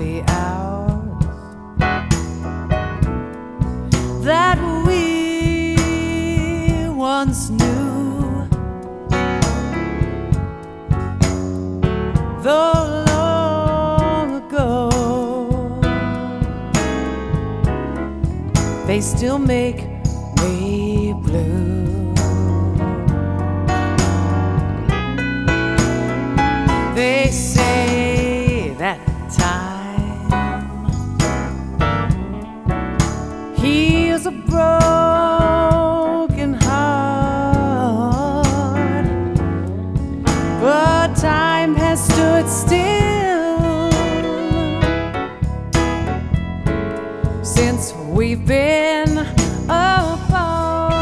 the hours that we once knew, though long ago, they still make me blue. They say that time heals a broken heart, but time has stood still since we've been apart.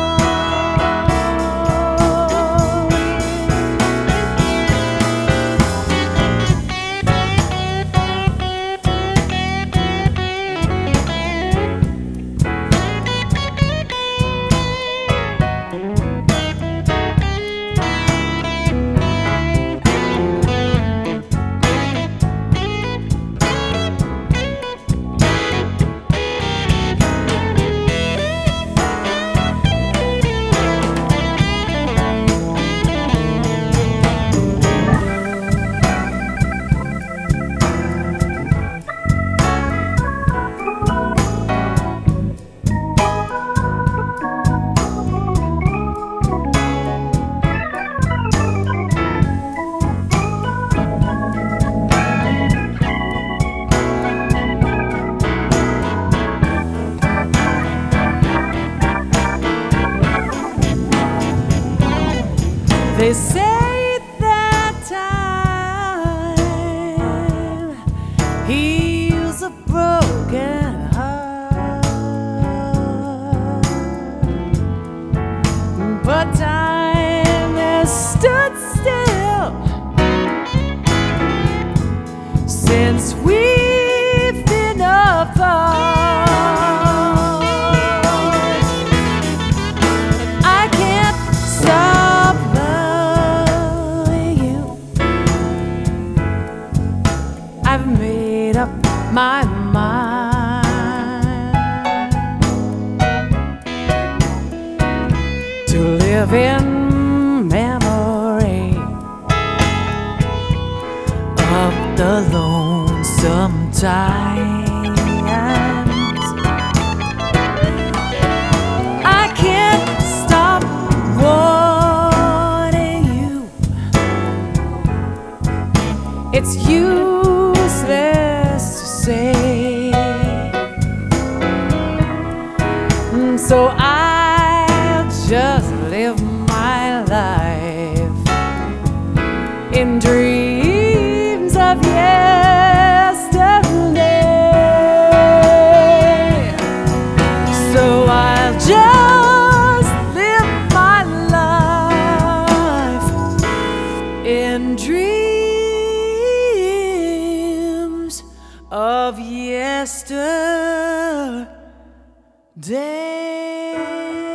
They say that time heals a broken heart, but time has stood still since we've been apart. I can't stop loving you. I've made up my mind to live in memory of the lonesome times. I can't stop wanting you. It's useless to say, so I'll just live my life in dreams of yesterday. So I'll just live my life in dreams of yesterday.